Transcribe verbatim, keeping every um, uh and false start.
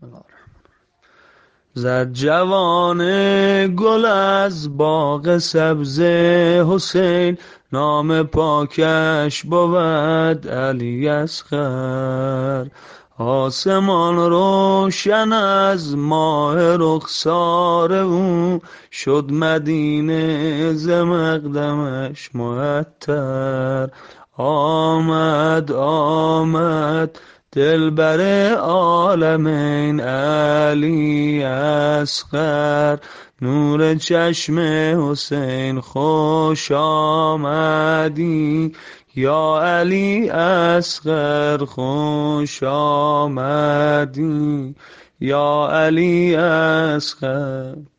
زد جوان گل از باغ سبز حسین، نام پاکش بود علی اصغر. آسمان روشن از ماه رخسار او، شد مدینه ز مقدمش معطر. آمد آمد دلبر عالمین علی اصغر، نور چشم حسین خوش آمدی، یا علی اصغر خوش آمدی، یا علی اصغر.